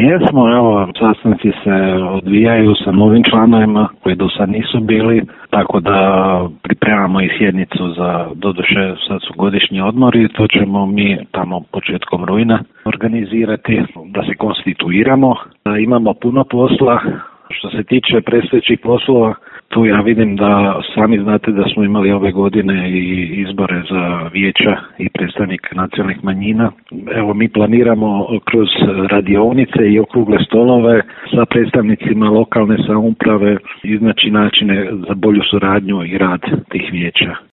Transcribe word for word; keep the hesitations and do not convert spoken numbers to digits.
jesmo, evo, sastanci se odvijaju sa novim članovima koji do sad nisu bili, tako da pripremamo i sjednicu za, doduše sad su godišnji odmori, to ćemo mi tamo početkom rujna organizirati, da se konstituiramo. Imamo puno posla. Što se tiče predstojećih poslova, tu ja vidim da sami znate da smo imali ove godine i izbore za vijeća i predstavnike nacionalnih manjina. Evo, mi planiramo kroz radionice i okrugle stolove sa predstavnicima lokalne samouprave iznaći načine za bolju suradnju i rad tih vijeća.